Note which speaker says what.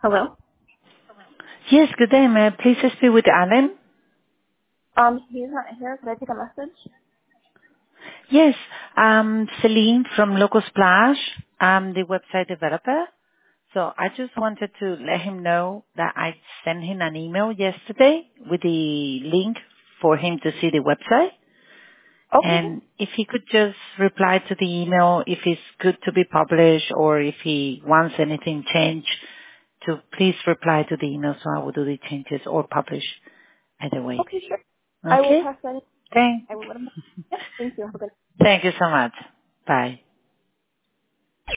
Speaker 1: Hello?
Speaker 2: Yes, good day. May I please speak with Alan?
Speaker 1: He's not here. Could I take a message?
Speaker 2: Yes, Celine from Local Splash. I'm the website developer. So I just wanted to let him know that I sent him an email yesterday with the link for him to see the website.
Speaker 1: Okay.
Speaker 2: And if he could just reply to the email if it's good to be published or if he wants anything changed, to please reply to the email so I will do the changes or publish either way.
Speaker 1: Okay, sure. I will
Speaker 2: Okay?
Speaker 1: pass that in.
Speaker 2: Thank
Speaker 1: I will let him know. Yep. Thank you. Have a good
Speaker 2: Thank you so much. Bye.